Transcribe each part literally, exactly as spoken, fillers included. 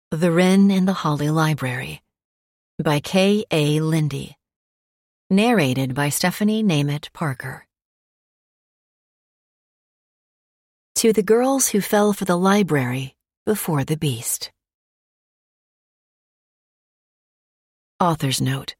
The Wren in the Holly Library by K A Lindy. Narrated by Stephanie Nemeth Parker. To the girls who fell for the library before the beast. Author's note.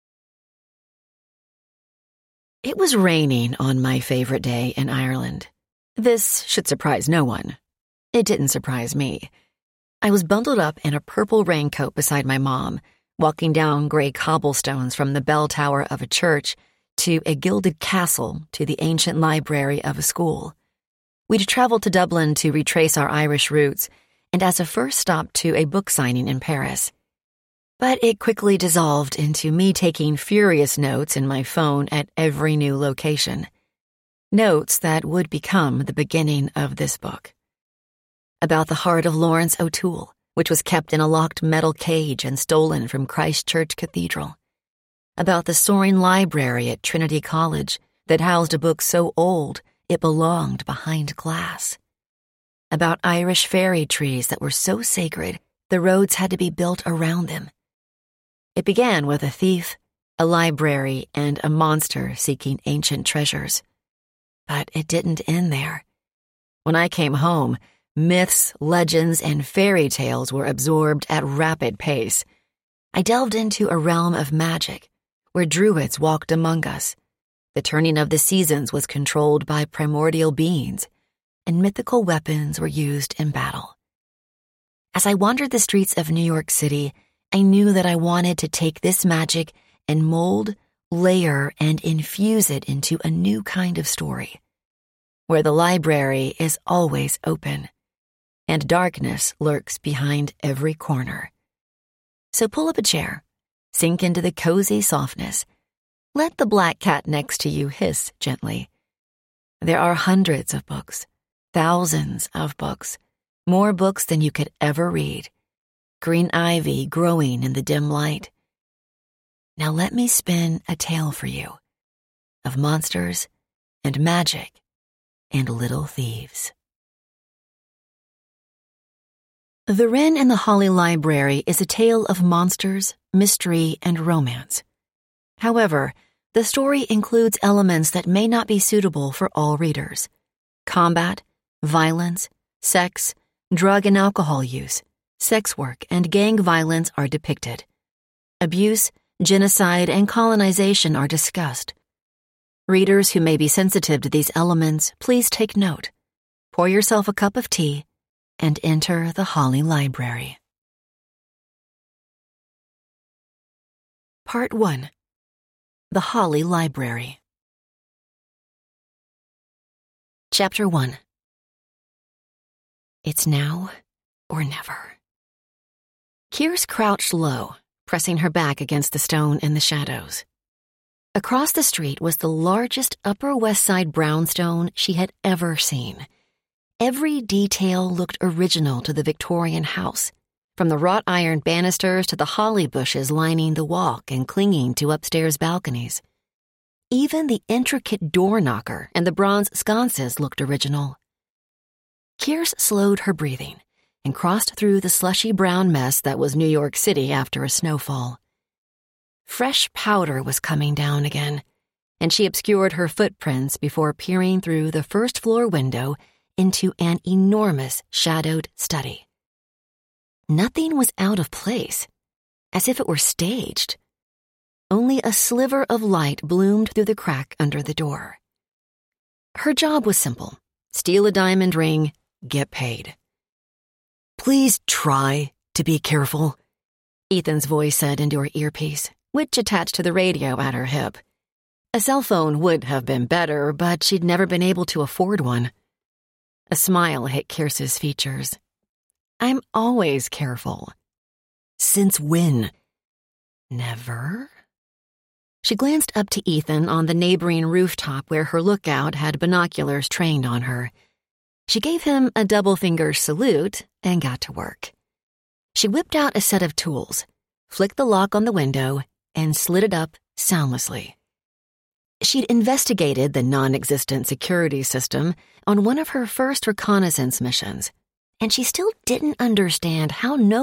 It was raining on my favorite day in Ireland. This should surprise no one. It didn't surprise me. I was bundled up in a purple raincoat beside my mom, walking down gray cobblestones from the bell tower of a church to a gilded castle to the ancient library of a school. We'd traveled to Dublin to retrace our Irish roots, and as a first stop to a book signing in Paris. But it quickly dissolved into me taking furious notes in my phone at every new location. Notes that would become the beginning of this book. About the heart of Lawrence O'Toole, which was kept in a locked metal cage and stolen from Christ Church Cathedral. About the soaring library at Trinity College that housed a book so old it belonged behind glass. About Irish fairy trees that were so sacred the roads had to be built around them. It began with a thief, a library, and a monster seeking ancient treasures. But it didn't end there. When I came home, myths, legends, and fairy tales were absorbed at rapid pace. I delved into a realm of magic, where druids walked among us. The turning of the seasons was controlled by primordial beings, and mythical weapons were used in battle. As I wandered the streets of New York City, I knew that I wanted to take this magic and mold, layer, and infuse it into a new kind of story, where the library is always open, and darkness lurks behind every corner. So pull up a chair, sink into the cozy softness. Let the black cat next to you hiss gently. There are hundreds of books, thousands of books, more books than you could ever read. Green ivy growing in the dim light. Now let me spin a tale for you of monsters and magic and little thieves. The Wren in the Holly Library is a tale of monsters, mystery, and romance. However, the story includes elements that may not be suitable for all readers. Combat, violence, sex, drug and alcohol use, sex work, and gang violence are depicted. Abuse, genocide, and colonization are discussed. Readers who may be sensitive to these elements, please take note. Pour yourself a cup of tea and enter the Holly Library. Part one. The Holly Library. Chapter one. It's now or never. Kears crouched low, pressing her back against the stone in the shadows. Across the street was the largest Upper West Side brownstone she had ever seen. Every detail looked original to the Victorian house, from the wrought iron banisters to the holly bushes lining the walk and clinging to upstairs balconies. Even the intricate door knocker and the bronze sconces looked original. Kears slowed her breathing and crossed through the slushy brown mess that was New York City after a snowfall. Fresh powder was coming down again, and she obscured her footprints before peering through the first-floor window into an enormous shadowed study. Nothing was out of place, as if it were staged. Only a sliver of light bloomed through the crack under the door. Her job was simple. Steal a diamond ring, get paid. "Please try to be careful," Ethan's voice said into her earpiece, which attached to the radio at her hip. A cell phone would have been better, but she'd never been able to afford one. A smile hit Kears's features. "I'm always careful." "Since when?" "Never." She glanced up to Ethan on the neighboring rooftop where her lookout had binoculars trained on her. She gave him a double-finger salute and got to work. She whipped out a set of tools, flicked the lock on the window, and slid it up soundlessly. She'd investigated the non-existent security system on one of her first reconnaissance missions, and she still didn't understand how no